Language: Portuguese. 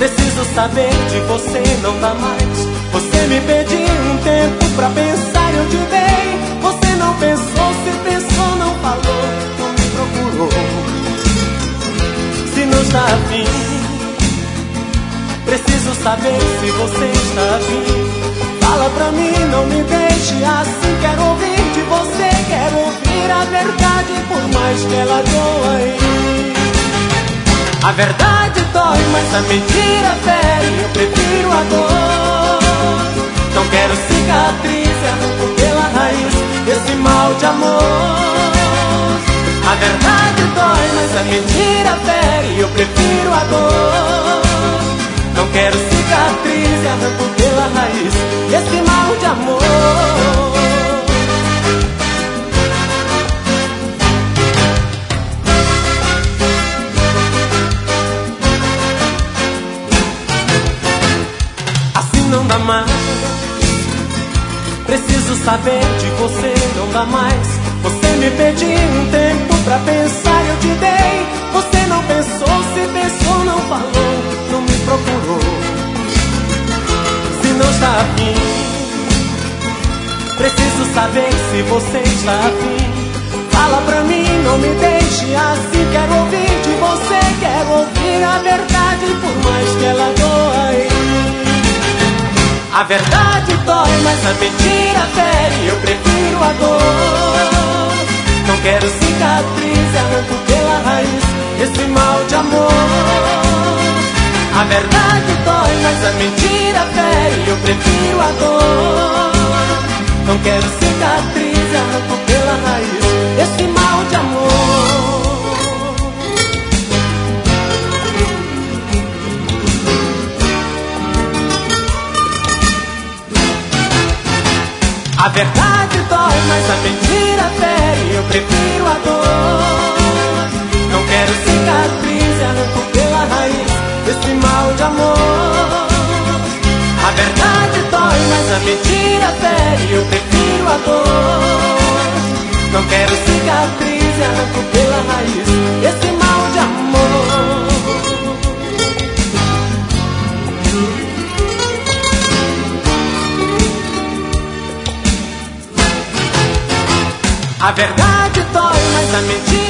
Preciso saber de você, não dá mais. Você me pediu um tempo pra pensar, eu te dei. Você não pensou, se pensou, não falou, não me procurou. Se não está afim, preciso saber se você está afim. Fala pra mim, não me deixe assim. Quero ouvir de você, quero ouvir a verdade, por mais que ela doa. A verdade dói, mas a mentira fere. Eu prefiro a dor. Não quero cicatriz, arranco pela raiz esse mal de amor. A verdade dói, mas a mentira fere. Eu prefiro a dor. Não quero cicatriz, arranco pela raiz esse mal de amor. Não dá mais. Preciso saber de você, não dá mais. Você me pediu um tempo pra pensar, eu te dei. Você não pensou, se pensou, não falou, não me procurou. Se não está afim, preciso saber se você está afim. Fala pra mim, não me deixe assim. Quero ouvir de você, quero ouvir a verdade, por mais que ela doa. A verdade dói, mas a mentira fere. Eu prefiro a dor. Não quero cicatriz, arranco pela raiz esse mal de amor. A verdade dói, mas a mentira fere. Eu prefiro a dor. Não quero cicatriz, arranco pela raiz esse mal de amor. A verdade dói, mas a mentira fere. Eu prefiro a dor. Não quero cicatriz, arranco pela raiz esse mal de amor. A verdade dói, mas a mentira fere. Eu prefiro a dor. Não quero cicatriz, arranco pela raiz esse mal de amor. A verdade dói, mas a mentira